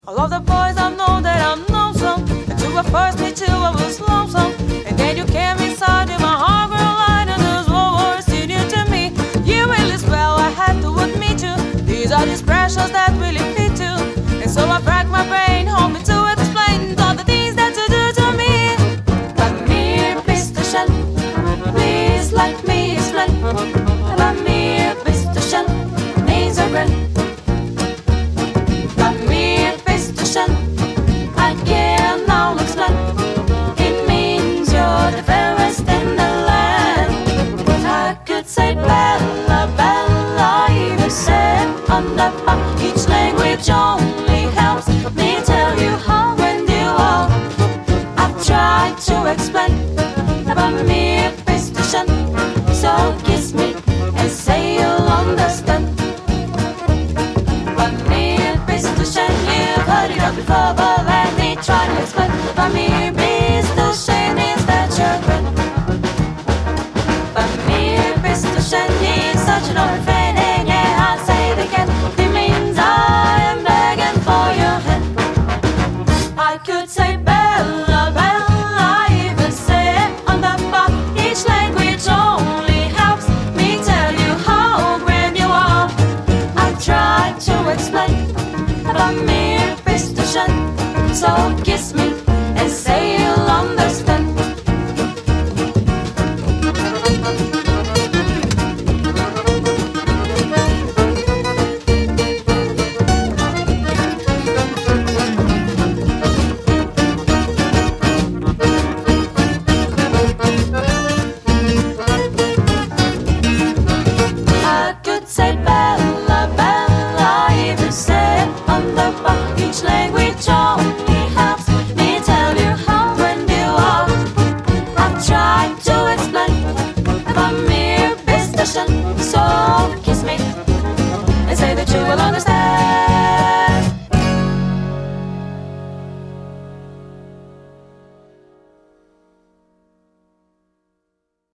All of the boys I know that I'm lonesome. And you were first me too, I was lonesome. And then you came inside in my heart, girl, light, and this what was you to me. You really swell, I had to admit you. These are the expressions that really fit you. And so I crack my brain, hold me to explain all the things that you do to me. But me, Mr. please let me explain. But me, Mr. needs a friend. I can now explain. It means you're the fairest in the land. I could say Bella, Bella, even say under each language only helps me tell you how and you are. I've tried to explain about me, Christian. So kiss me and say you'll understand. But me, Christian, you've heard it all before, but let me try to explain. But me, Christian, is that your friend? But me, Christian, is such an old friend, and yeah, I'll say it again. It means I am begging for your hand. I could say Bella, Bella, even say on the bar. Each language only helps me tell you how grand you are. I tried to explain about me, Christian, so kiss me